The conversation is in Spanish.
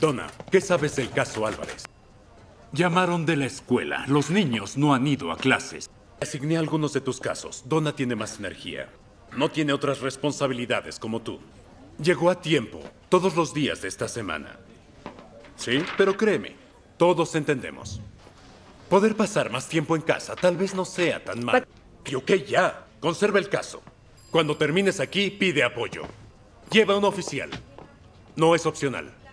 Donna, ¿qué sabes del caso Álvarez? Llamaron de la escuela. Los niños no han ido a clases. Asigné algunos de tus casos. Donna tiene más energía. No tiene otras responsabilidades como tú. Llegó a tiempo, todos los días de esta semana. Sí, pero créeme, todos entendemos. Poder pasar más tiempo en casa tal vez no sea tan mal. Y ok, ya, conserva el caso. Cuando termines aquí, pide apoyo. Lleva un oficial. No es opcional.